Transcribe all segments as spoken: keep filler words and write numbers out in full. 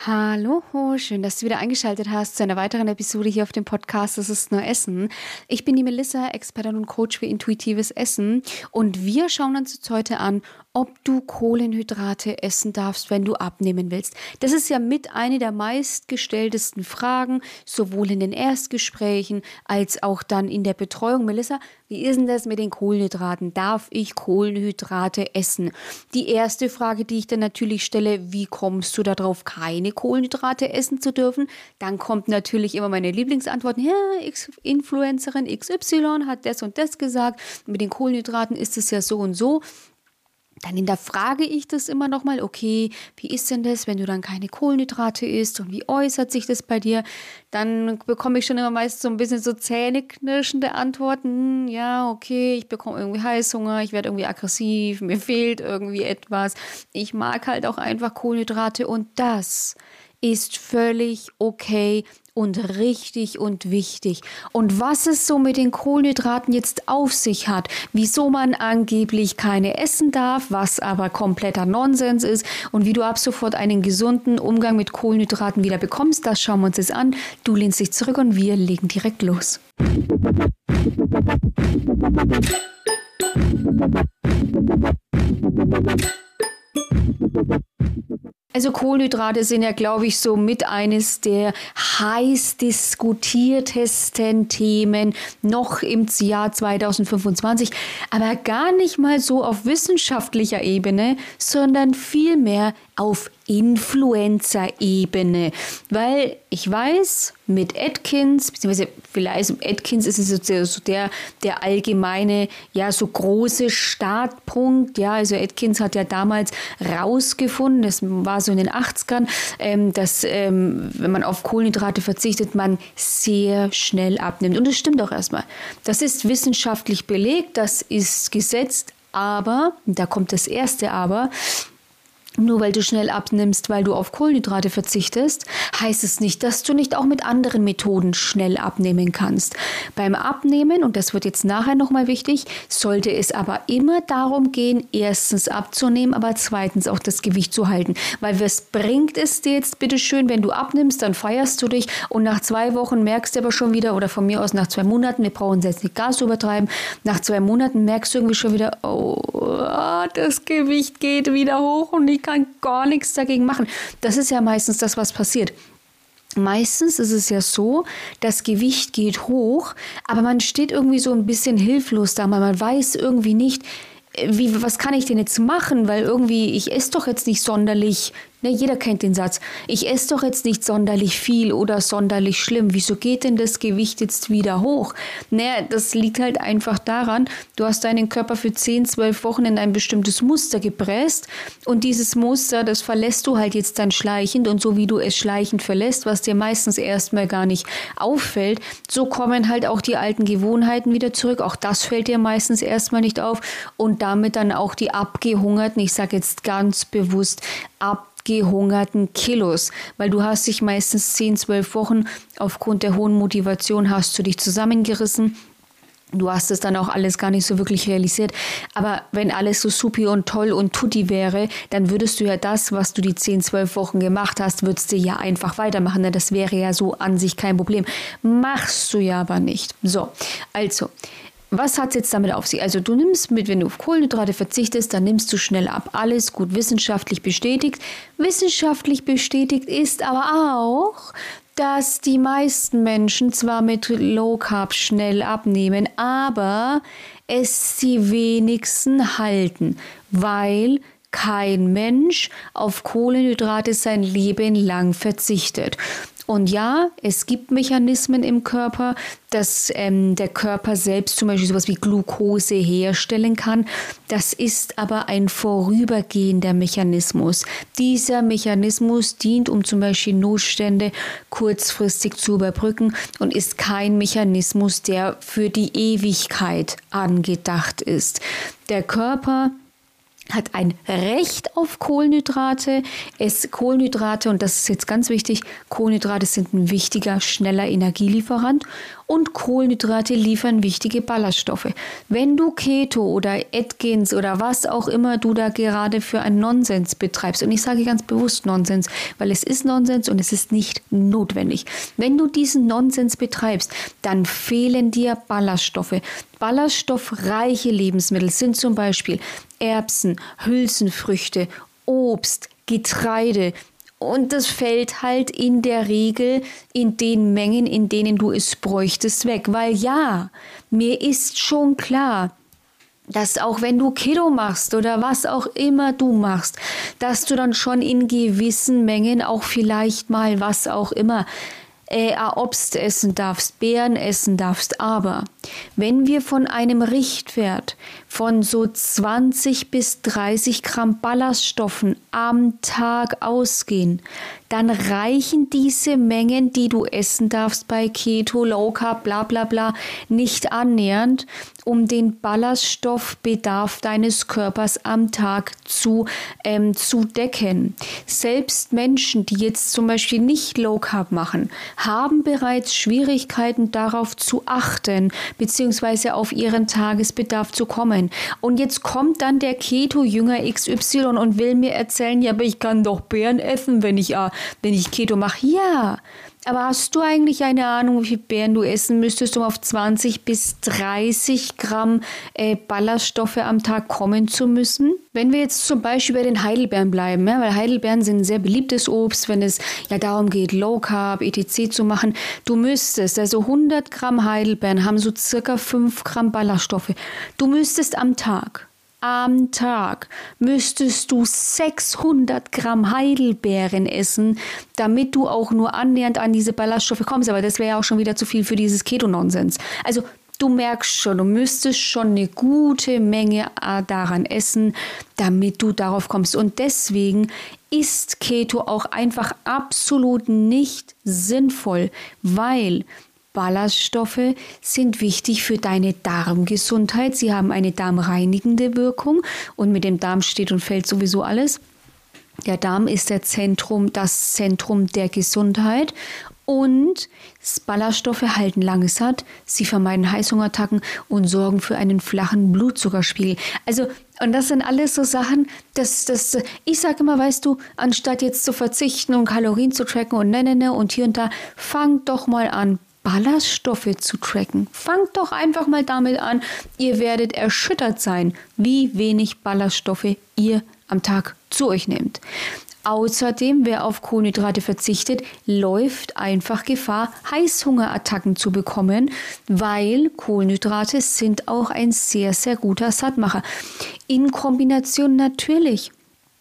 Hallo, schön, dass du wieder eingeschaltet hast zu einer weiteren Episode hier auf dem Podcast Das ist nur Essen. Ich bin die Melissa, Expertin und Coach für intuitives Essen und wir schauen uns jetzt heute an, ob du Kohlenhydrate essen darfst, wenn du abnehmen willst. Das ist ja mit eine der meistgestelltesten Fragen, sowohl in den Erstgesprächen als auch dann in der Betreuung. Melissa, wie ist denn das mit den Kohlenhydraten? Darf ich Kohlenhydrate essen? Die erste Frage, die ich dann natürlich stelle, wie kommst du darauf, keine Kohlenhydrate essen zu dürfen? Dann kommt natürlich immer meine Lieblingsantwort, ja, Influencerin X Y hat das und das gesagt, mit den Kohlenhydraten ist es ja so und so. Dann hinterfrage ich das immer nochmal, okay, wie ist denn das, wenn du dann keine Kohlenhydrate isst und wie äußert sich das bei dir? Dann bekomme ich schon immer meist so ein bisschen so zähneknirschende Antworten. Ja, okay, ich bekomme irgendwie Heißhunger, ich werde irgendwie aggressiv, mir fehlt irgendwie etwas. Ich mag halt auch einfach Kohlenhydrate und das ist völlig okay und richtig und wichtig. Und was es so mit den Kohlenhydraten jetzt auf sich hat, wieso man angeblich keine essen darf, was aber kompletter Nonsens ist und wie du ab sofort einen gesunden Umgang mit Kohlenhydraten wieder bekommst, das schauen wir uns jetzt an. Du lehnst dich zurück und wir legen direkt los. Also Kohlenhydrate sind ja, glaube ich, so mit eines der heiß diskutiertesten Themen noch im Jahr zwanzig fünfundzwanzig, aber gar nicht mal so auf wissenschaftlicher Ebene, sondern vielmehr auf Influencer-Ebene, weil ich weiß, mit Atkins, beziehungsweise vielleicht Atkins ist es so der, so der, der allgemeine, ja, so große Startpunkt, ja, also Atkins hat ja damals rausgefunden, das war so in den achtzigern, ähm, dass, ähm, wenn man auf Kohlenhydrate verzichtet, man sehr schnell abnimmt. Und das stimmt auch erstmal. Das ist wissenschaftlich belegt, das ist gesetzt, aber, da kommt das erste Aber, nur weil du schnell abnimmst, weil du auf Kohlenhydrate verzichtest, heißt es nicht, dass du nicht auch mit anderen Methoden schnell abnehmen kannst. Beim Abnehmen, und das wird jetzt nachher nochmal wichtig, sollte es aber immer darum gehen, erstens abzunehmen, aber zweitens auch das Gewicht zu halten. Weil was bringt es dir jetzt bitteschön, wenn du abnimmst, dann feierst du dich und nach zwei Wochen merkst du aber schon wieder, oder von mir aus nach zwei Monaten, wir brauchen es jetzt nicht gar so übertreiben, nach zwei Monaten merkst du irgendwie schon wieder, oh, das Gewicht geht wieder hoch und ich kann gar nichts dagegen machen. Das ist ja meistens das, was passiert. Meistens ist es ja so, das Gewicht geht hoch, aber man steht irgendwie so ein bisschen hilflos da, man weiß irgendwie nicht, wie, was kann ich denn jetzt machen, weil irgendwie, ich esse doch jetzt nicht sonderlich, ne, jeder kennt den Satz, ich esse doch jetzt nicht sonderlich viel oder sonderlich schlimm, wieso geht denn das Gewicht jetzt wieder hoch? Naja, das liegt halt einfach daran, du hast deinen Körper für zehn, zwölf Wochen in ein bestimmtes Muster gepresst und dieses Muster, das verlässt du halt jetzt dann schleichend und so wie du es schleichend verlässt, was dir meistens erstmal gar nicht auffällt, so kommen halt auch die alten Gewohnheiten wieder zurück, auch das fällt dir meistens erstmal nicht auf und damit dann auch die abgehungerten, ich sage jetzt ganz bewusst, abgehungerten Kilos, weil du hast dich meistens zehn, zwölf Wochen aufgrund der hohen Motivation hast du dich zusammengerissen. Du hast es dann auch alles gar nicht so wirklich realisiert. Aber wenn alles so supi und toll und tutti wäre, dann würdest du ja das, was du die zehn, zwölf Wochen gemacht hast, würdest du ja einfach weitermachen. Das wäre ja so an sich kein Problem. Machst du ja aber nicht. So, also, was hat es jetzt damit auf sich? Also du nimmst mit, wenn du auf Kohlenhydrate verzichtest, dann nimmst du schnell ab. Alles gut wissenschaftlich bestätigt. Wissenschaftlich bestätigt ist aber auch, dass die meisten Menschen zwar mit Low Carb schnell abnehmen, aber es die wenigsten halten, weil kein Mensch auf Kohlenhydrate sein Leben lang verzichtet. Und ja, es gibt Mechanismen im Körper, dass ähm, der Körper selbst zum Beispiel sowas wie Glucose herstellen kann. Das ist aber ein vorübergehender Mechanismus. Dieser Mechanismus dient, um zum Beispiel Notstände kurzfristig zu überbrücken und ist kein Mechanismus, der für die Ewigkeit angedacht ist. Der Körper hat ein Recht auf Kohlenhydrate. Es Kohlenhydrate, und das ist jetzt ganz wichtig, Kohlenhydrate sind ein wichtiger, schneller Energielieferant und Kohlenhydrate liefern wichtige Ballaststoffe. Wenn du Keto oder Atkins oder was auch immer du da gerade für einen Nonsens betreibst, und ich sage ganz bewusst Nonsens, weil es ist Nonsens und es ist nicht notwendig. Wenn du diesen Nonsens betreibst, dann fehlen dir Ballaststoffe. Ballaststoffreiche Lebensmittel sind zum Beispiel Erbsen, Hülsenfrüchte, Obst, Getreide. Und das fällt halt in der Regel in den Mengen, in denen du es bräuchtest, weg. Weil ja, mir ist schon klar, dass auch wenn du Keto machst oder was auch immer du machst, dass du dann schon in gewissen Mengen auch vielleicht mal was auch immer äh, Obst essen darfst, Beeren essen darfst. Aber wenn wir von einem Richtwert von so zwanzig bis dreißig Gramm Ballaststoffen am Tag ausgehen, dann reichen diese Mengen, die du essen darfst bei Keto, Low Carb, bla bla bla, nicht annähernd, um den Ballaststoffbedarf deines Körpers am Tag zu, ähm, zu decken. Selbst Menschen, die jetzt zum Beispiel nicht Low Carb machen, haben bereits Schwierigkeiten darauf zu achten, beziehungsweise auf ihren Tagesbedarf zu kommen. Und jetzt kommt dann der Keto-Jünger X Y und will mir erzählen, ja, aber ich kann doch Beeren essen, wenn ich, wenn ich Keto mache. Ja, aber hast du eigentlich eine Ahnung, wie viel Beeren du essen müsstest, um auf zwanzig bis dreißig Gramm äh, Ballaststoffe am Tag kommen zu müssen? Wenn wir jetzt zum Beispiel bei den Heidelbeeren bleiben, ja, weil Heidelbeeren sind ein sehr beliebtes Obst, wenn es ja darum geht, Low Carb, et cetera zu machen. Du müsstest, also hundert Gramm Heidelbeeren haben so circa fünf Gramm Ballaststoffe. Du müsstest am Tag Am Tag müsstest du sechshundert Gramm Heidelbeeren essen, damit du auch nur annähernd an diese Ballaststoffe kommst. Aber das wäre ja auch schon wieder zu viel für dieses Keto-Nonsens. Also du merkst schon, du müsstest schon eine gute Menge daran essen, damit du darauf kommst. Und deswegen ist Keto auch einfach absolut nicht sinnvoll, weil Ballaststoffe sind wichtig für deine Darmgesundheit. Sie haben eine darmreinigende Wirkung und mit dem Darm steht und fällt sowieso alles. Der Darm ist der Zentrum, das Zentrum der Gesundheit und Ballaststoffe halten lange satt, sie vermeiden Heißhungerattacken und sorgen für einen flachen Blutzuckerspiegel. Also, und das sind alles so Sachen, dass das, ich sage immer, weißt du, anstatt jetzt zu verzichten und Kalorien zu tracken und ne, ne, ne und hier und da, fang doch mal an, Ballaststoffe zu tracken. Fangt doch einfach mal damit an. Ihr werdet erschüttert sein, wie wenig Ballaststoffe ihr am Tag zu euch nehmt. Außerdem, wer auf Kohlenhydrate verzichtet, läuft einfach Gefahr, Heißhungerattacken zu bekommen, weil Kohlenhydrate sind auch ein sehr, sehr guter Sattmacher. In Kombination natürlich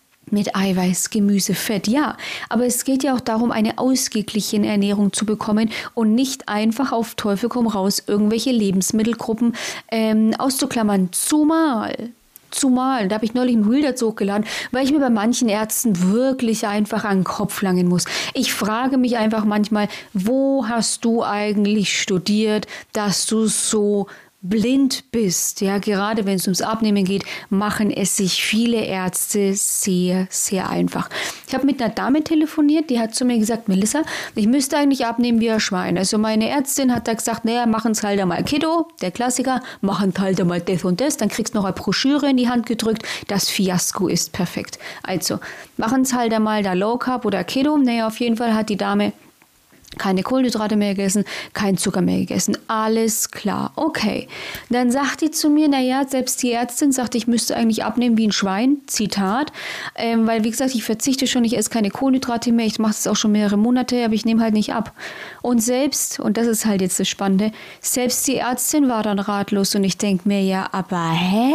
mit Eiweiß, Gemüse, Fett, ja. Aber es geht ja auch darum, eine ausgeglichene Ernährung zu bekommen und nicht einfach auf Teufel komm raus irgendwelche Lebensmittelgruppen ähm, auszuklammern. Zumal, zumal, da habe ich neulich ein Reel dazu hochgeladen, weil ich mir bei manchen Ärzten wirklich einfach an den Kopf langen muss. Ich frage mich einfach manchmal, wo hast du eigentlich studiert, dass du so blind bist, ja, gerade wenn es ums Abnehmen geht, machen es sich viele Ärzte sehr, sehr einfach. Ich habe mit einer Dame telefoniert, die hat zu mir gesagt, Melissa, ich müsste eigentlich abnehmen wie ein Schwein. Also meine Ärztin hat da gesagt, naja, machen es halt einmal Keto, der Klassiker, machen halt einmal das und das, dann kriegst du noch eine Broschüre in die Hand gedrückt, das Fiasko ist perfekt. Also, machen es halt einmal da Low Carb oder Keto, naja, auf jeden Fall hat die Dame keine Kohlenhydrate mehr gegessen, kein Zucker mehr gegessen. Alles klar. Okay. Dann sagt die zu mir, naja, selbst die Ärztin sagt, ich müsste eigentlich abnehmen wie ein Schwein. Zitat. Ähm, weil, wie gesagt, ich verzichte schon, ich esse keine Kohlenhydrate mehr. Ich mache das auch schon mehrere Monate, aber ich nehme halt nicht ab. Und selbst, und das ist halt jetzt das Spannende, selbst die Ärztin war dann ratlos und ich denke mir, ja, aber hä?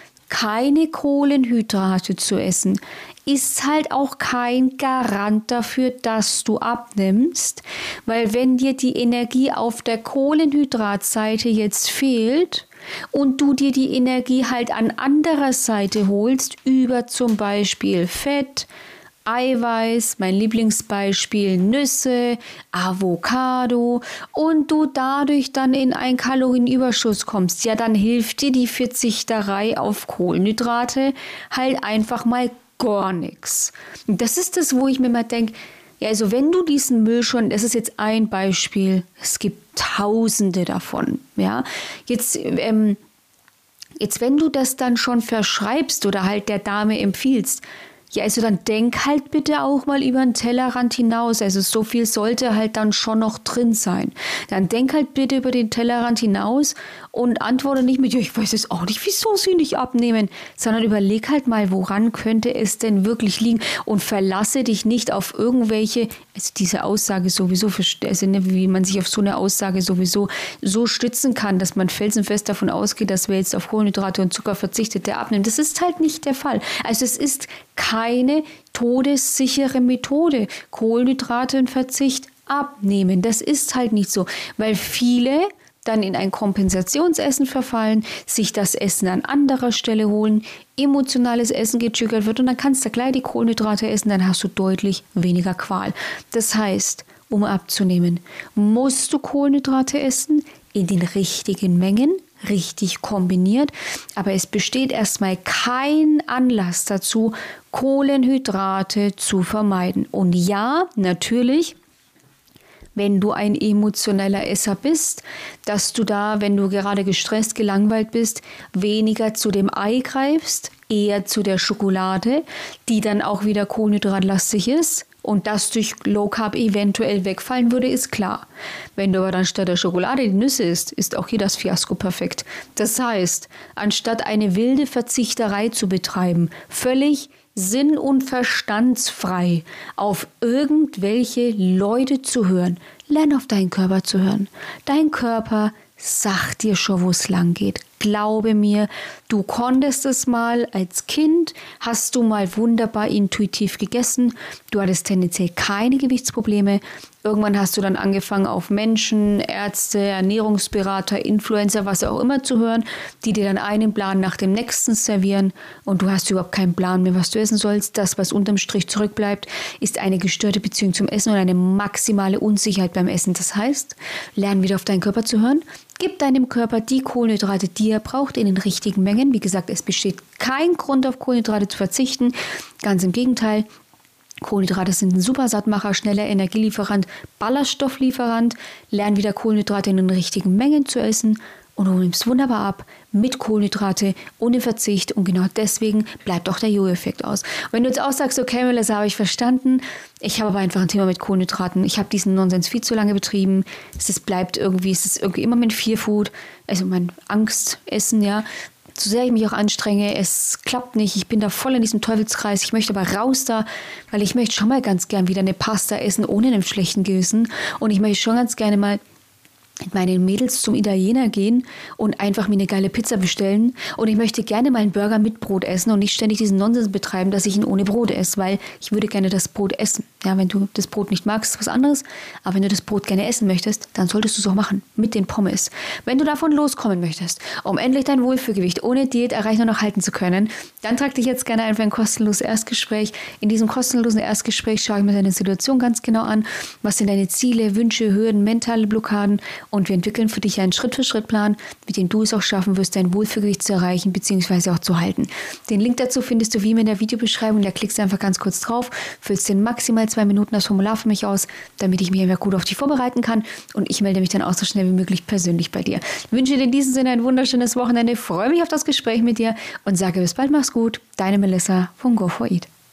Keine Kohlenhydrate zu essen ist halt auch kein Garant dafür, dass du abnimmst, weil wenn dir die Energie auf der Kohlenhydratseite jetzt fehlt und du dir die Energie halt an anderer Seite holst, über zum Beispiel Fett, Eiweiß, mein Lieblingsbeispiel Nüsse, Avocado und du dadurch dann in einen Kalorienüberschuss kommst, ja, dann hilft dir die Verzichterei auf Kohlenhydrate halt einfach mal gar nichts. Das ist das, wo ich mir mal denke, ja, also wenn du diesen Müll schon, das ist jetzt ein Beispiel, es gibt Tausende davon, ja, jetzt, ähm, jetzt wenn du das dann schon verschreibst oder halt der Dame empfiehlst, ja, also dann denk halt bitte auch mal über den Tellerrand hinaus. Also so viel sollte halt dann schon noch drin sein. Dann denk halt bitte über den Tellerrand hinaus und antworte nicht mit, ja, ich weiß jetzt auch nicht, wieso sie nicht abnehmen, sondern überleg halt mal, woran könnte es denn wirklich liegen und verlasse dich nicht auf irgendwelche, also diese Aussage sowieso, also wie man sich auf so eine Aussage sowieso so stützen kann, dass man felsenfest davon ausgeht, dass wer jetzt auf Kohlenhydrate und Zucker verzichtet, der abnimmt. Das ist halt nicht der Fall. Also es ist keine todessichere Methode. Kohlenhydrate und Verzicht abnehmen. Das ist halt nicht so, weil viele dann in ein Kompensationsessen verfallen, sich das Essen an anderer Stelle holen, emotionales Essen getriggert wird und dann kannst du gleich die Kohlenhydrate essen, dann hast du deutlich weniger Qual. Das heißt, um abzunehmen, musst du Kohlenhydrate essen in den richtigen Mengen, richtig kombiniert, aber es besteht erstmal kein Anlass dazu, Kohlenhydrate zu vermeiden. Und ja, natürlich, wenn du ein emotioneller Esser bist, dass du da, wenn du gerade gestresst, gelangweilt bist, weniger zu dem Ei greifst, eher zu der Schokolade, die dann auch wieder kohlenhydratlastig ist. Und das durch Low Carb eventuell wegfallen würde, ist klar. Wenn du aber dann statt der Schokolade die Nüsse isst, ist auch hier das Fiasko perfekt. Das heißt, anstatt eine wilde Verzichterei zu betreiben, völlig sinn- und verstandsfrei auf irgendwelche Leute zu hören, lern auf deinen Körper zu hören. Dein Körper sagt dir schon, wo es lang geht. Glaube mir, du konntest es mal als Kind, hast du mal wunderbar intuitiv gegessen, du hattest tendenziell keine Gewichtsprobleme. Irgendwann hast du dann angefangen, auf Menschen, Ärzte, Ernährungsberater, Influencer, was auch immer zu hören, die dir dann einen Plan nach dem nächsten servieren und du hast überhaupt keinen Plan mehr, was du essen sollst. Das, was unterm Strich zurückbleibt, ist eine gestörte Beziehung zum Essen und eine maximale Unsicherheit beim Essen. Das heißt, lern wieder auf deinen Körper zu hören. Gib deinem Körper die Kohlenhydrate, die er braucht, in den richtigen Mengen. Wie gesagt, es besteht kein Grund, auf Kohlenhydrate zu verzichten. Ganz im Gegenteil. Kohlenhydrate sind ein super Sattmacher, schneller Energielieferant, Ballaststofflieferant. Lern wieder Kohlenhydrate in den richtigen Mengen zu essen und du nimmst wunderbar ab mit Kohlenhydrate, ohne Verzicht und genau deswegen bleibt auch der Jojo-Effekt aus. Und wenn du jetzt auch sagst, okay, Melissa, habe ich verstanden, ich habe aber einfach ein Thema mit Kohlenhydraten, ich habe diesen Nonsens viel zu lange betrieben, es ist, bleibt irgendwie, es ist irgendwie immer mein Fear-Food, also mein Angstessen, ja, so sehr ich mich auch anstrenge, es klappt nicht, ich bin da voll in diesem Teufelskreis, ich möchte aber raus da, weil ich möchte schon mal ganz gern wieder eine Pasta essen, ohne einem schlechten Gewissen und ich möchte schon ganz gerne mal mit meinen Mädels zum Italiener gehen und einfach mir eine geile Pizza bestellen und ich möchte gerne mal einen Burger mit Brot essen und nicht ständig diesen Nonsens betreiben, dass ich ihn ohne Brot esse, weil ich würde gerne das Brot essen. Ja, wenn du das Brot nicht magst, ist was anderes, aber wenn du das Brot gerne essen möchtest, dann solltest du es auch machen, mit den Pommes. Wenn du davon loskommen möchtest, um endlich dein Wohlfühlgewicht ohne Diät erreichen und noch halten zu können, dann trag dich jetzt gerne ein für ein kostenloses Erstgespräch. In diesem kostenlosen Erstgespräch schaue ich mir deine Situation ganz genau an, was sind deine Ziele, Wünsche, Hürden, mentale Blockaden und wir entwickeln für dich einen Schritt-für-Schritt-Plan, mit dem du es auch schaffen wirst, dein Wohlfühlgewicht zu erreichen bzw. auch zu halten. Den Link dazu findest du wie immer in der Videobeschreibung, da klickst du einfach ganz kurz drauf, füllst in maximal zwei Minuten das Formular für mich aus, damit ich mich einfach gut auf dich vorbereiten kann und ich melde mich dann auch so schnell wie möglich persönlich bei dir. Ich wünsche dir in diesem Sinne ein wunderschönes Wochenende, freue mich auf das Gespräch mit dir und sage bis bald, mach's gut, deine Melissa von Go for Eat.